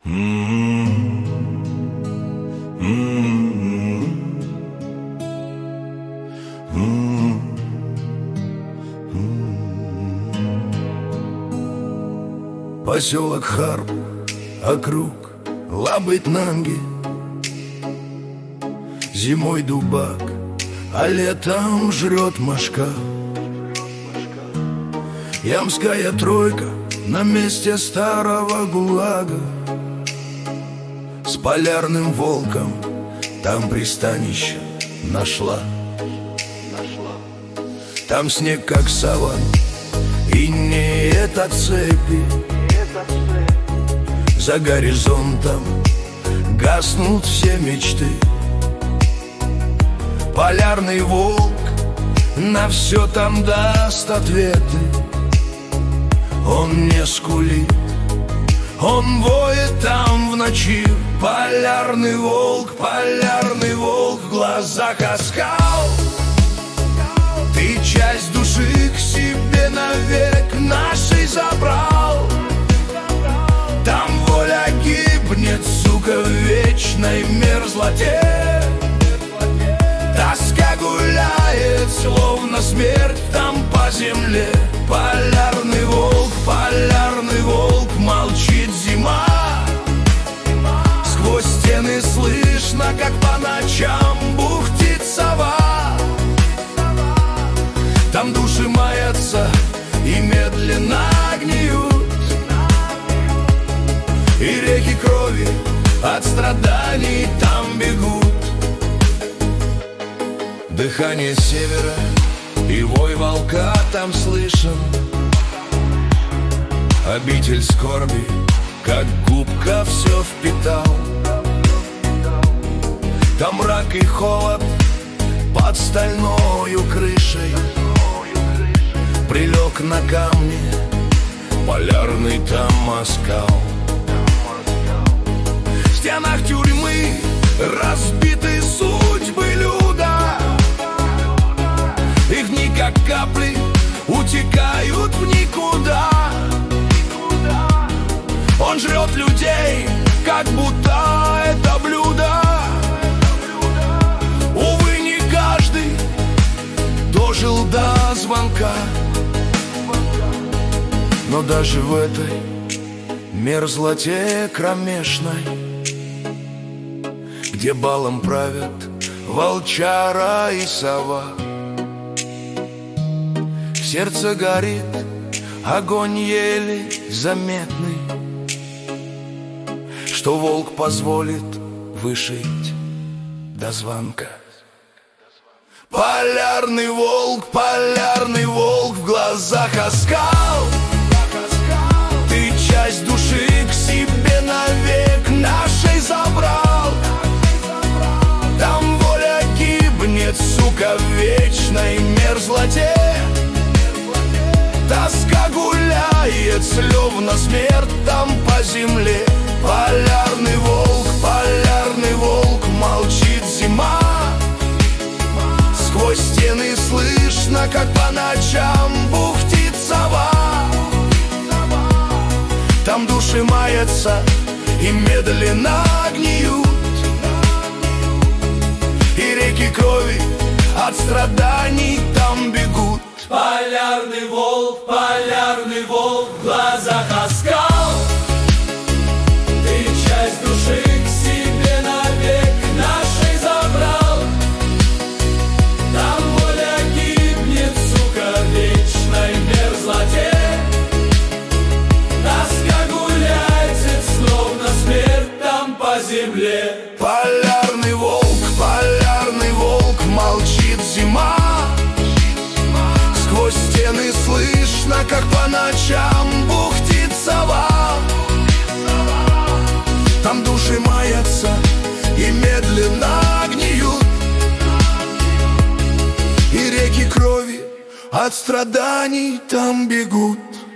Поселок Харп, округ Лабытнанги. Зимой дубак, а летом жрет мошка. Ямская тройка на месте старого ГУЛАГа. С полярным волком там пристанище нашла. Там снег как саван, и не это цепи. За горизонтом гаснут все мечты. Полярный волк на все там даст ответы. Он не скулит, он воет там в ночи. Полярный волк в глазах оскал. Ты часть души к себе навек нашей забрал. Там воля гибнет, сука, в вечной мерзлоте. Тоска гуляет, словно смерть там по земле. Полярный волк, молчит зима. Сквозь стены слышно, как по ночам бухтит сова. Там души маятся и медленно гниют. И реки крови от страданий там бегут. Дыхание севера и вой волка там слышен. Обитель скорби, как губка, все впитал. Там мрак и холод под стальною крышей. Прилег на камне полярный там оскал. В стенах тюрьмы разбиты судьбы люда. Их дни, как капли, утекают в никуда. Он жрет людей, как будто это блюдо. Увы, не каждый дожил до звонка. Но даже в этой мерзлоте кромешной, где балом правят волчара и сова, в сердце горит огонь еле заметный, что волк позволит вышить до звонка. Полярный волк в глазах оскал. Ты часть души к себе навек нашей забрал. Там воля гибнет, сука, в вечной мерзлоте. Тоска гуляет, словно смерть там по земле. Полярный волк, молчит зима. Сквозь стены слышно, как по ночам бухтит сова. Там души маятся и медленно гниют. И реки крови от страданий там бегут. Полярный волк в глазах оскал. Ты часть души к себе навек нашей забрал. Там воля гибнет, сука, в вечной мерзлоте. Тоска гуляет, словно смерть там по земле. Полярный волк, молчит зима. Сквозь стены слышно, как по ночам бухтит сова. Там души маятся и медленно гниют. И реки крови от страданий там бегут.